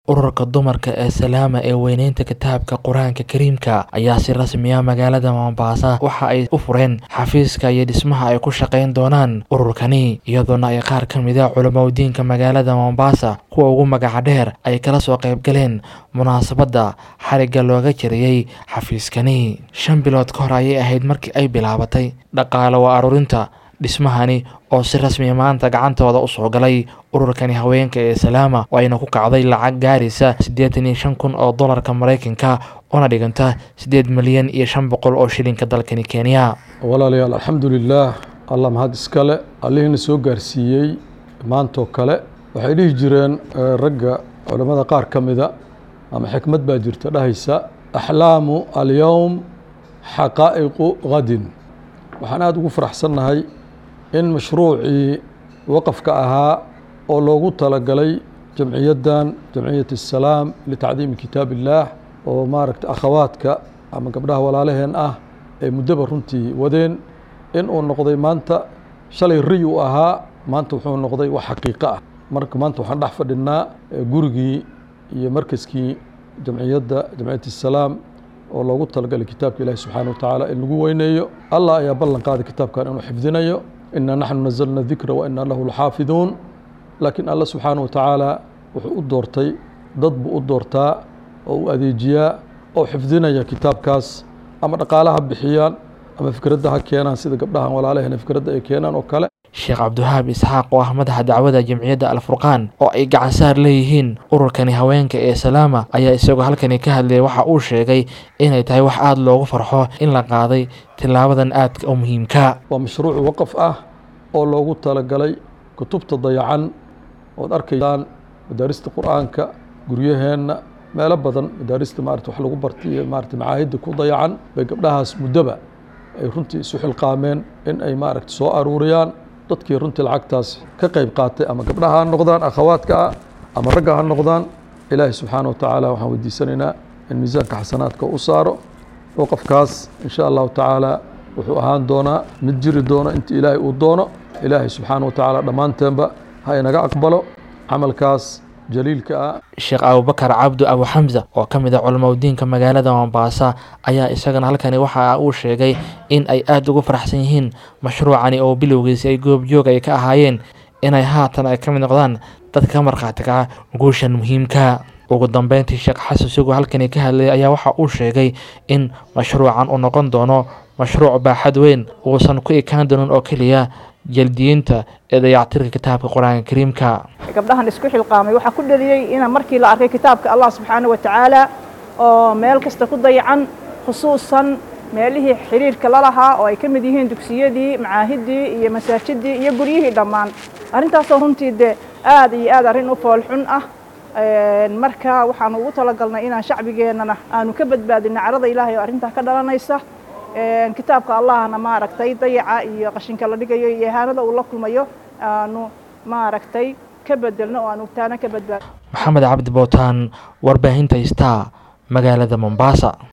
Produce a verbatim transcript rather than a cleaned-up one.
ururka dumarka ee Salaama ee weynaynta kitaabka Quraanka Kariimka ayaa si rasmi ah magaalada Mombasa waxa ay u fureen xafiiska iyo dhismaha ay ku shaqeyn doonaan ururkani, iyadoona ay qaar ka mid ah culimada magaalada Mombasa kuwa ugu magaca dheer ay kala soo qayb galeen munaasabada xariga looga jiriyay xafiiskani. Shan bilood ka hor ayay ahayd markii ay bilaabatay dhaqaale waa aruurinta dhismahani oo si rasmi ah maanta gacantooda u soo galay ururkani haweenka ee Salaama oo ayna ku kacday lacag gaaraysa siddeetan iyo shan kun oo dollarka Mareykanka una dhiganta siddeed milyan iyo shan boqol oo shilinka dalkani Kenya. walaalayaal alxamdulillaah allah mahad iskale allihina soo gaarsiiyey maanta kale waxay dhihi jireen ragga culimada qaar ka mida ama xikmad baa jirta dhahaysa axlaamu alyawm xaqaa'iqu ghadin. waxaan aad ugu faraxsannahay in mashruucii waqafka ahaa oo loogu talagalay jamciyaddan jamciyat الsalaam litacdiimi kitaab illaah oo maaragta akhawaadka ama gabdhaha walaalaheen ah ee muddaba runtii wadeen in uu noqday maanta shalay riy uu ahaa maanta wuxuu noqday wax xaqiiqo ah. marka maanta waxaan dhex fadhinaa gurigii iyo markaskii jamciyadda jamciyat الsalaam oo loogu talagalay kitaabka ilaahi subxaanahu wa tacaala in lagu weyneeyo. allah ayaa ballan qaaday kitaabkan inuu xifdinayo, inaa naxnu nazalna dikra wa inaa lahu laxaafiduun. laakiin allah subxaanahu wa tacaala wuxuu u doortay dad buu u doortaa oo u adeejiyaa oo xifdinaya kitaabkaas, ama dhaqaalaha bixiyaan ama fikradda ha keenaan sida gabdhahan walaalaheen fikradda ay keenaan oo kale. Sheekh Cabdiwahaab Isxaaq oo ah madaxa dacwada jamciyadda Al-Furqaan oo ay gacan saar leeyihiin ururkani haweenka ee Salaama ayaa isagoo halkani ka hadlay waxa uu sheegay inay tahay wax aad loogu farxo in la qaaday tilaabadan aadka u muhiimka. waa mashruuc waqaf ah oo loogu talagalay kutubta dayacan oo arkaysaan madaarista quraanka guryaheenna meelo badan madaarista maarta wax lagu bartay maarta macaahidda ku dayacan bay gabdhahaas muddaba ay runtii isu xilqaameen in ay maaragta soo aruuriyaan dadkii runtii lacagtaas ka qayb qaatay ama gabdhaha ha noqdaan akhawaadka ah ama ragga ha noqdaan. ilaahi subxaanahu wa tacaala waxaan weydiisanaynaa in miisaanka xasanaadka u saaro waqafkaas insha allahu tacaala wuxuu ahaan doonaa mid jiri doono inta ilaahay uu doono. ilaahay subxaanahu wa tacaala dhammaanteenba ha inaga aqbalo camalkaas jaliilka ah. Sheekh Abubakar Cabdu Abu Hamza oo ka mid ah culimada magaalada Mombasa ayaa isagana halkani waxa uu sheegay in ay aad ugu faraxsan yihiin mashruucani oo bilowgiisa ay goob joog ay ka ahaayeen inay haatan ay ka mid noqdaan dadka markhaatiga ah guushan muhiimka. ugu dambeyntii Sheekh Xasan Sugo halkani ka hadlay ayaa waxa uu sheegay in mashruucan uu noqon doono mashruuc baaxad weyn uusan ku ekaan doonin oo kaliya jaldiyinta ee dayactirka kitaabka Quraanka Kariimka. gabdhahan isku xilqaamay waxa ku dhaliyay in markii la arkay kitaabka Allah subhanahu wa ta'ala oo meel kasta ku dayacan, khusuusan meelihii xiriirka la lahaa oo ay ka mid yihiin dugsiyadii, macaahidii iyo masaajidii iyo guryihii dhammaan. arrintaas oo runtii de aad iyo aad arrin u fool xun ah. marka waxaan ugu talagalnay inaan shacbigeenana aanu ka badbaadino carada Ilaahay oo arrinta ka dhalanaysa. kitaabka Allahna maaragtay dayaca iyo qashinka la dhigayo iyo haanada uu la kulmayo aanu maaragtay ka bedelno oo aanu taana ka badbaadino. Maxamed Cabdi Bootaan, warbaahinta Star, magaalada Mombasa.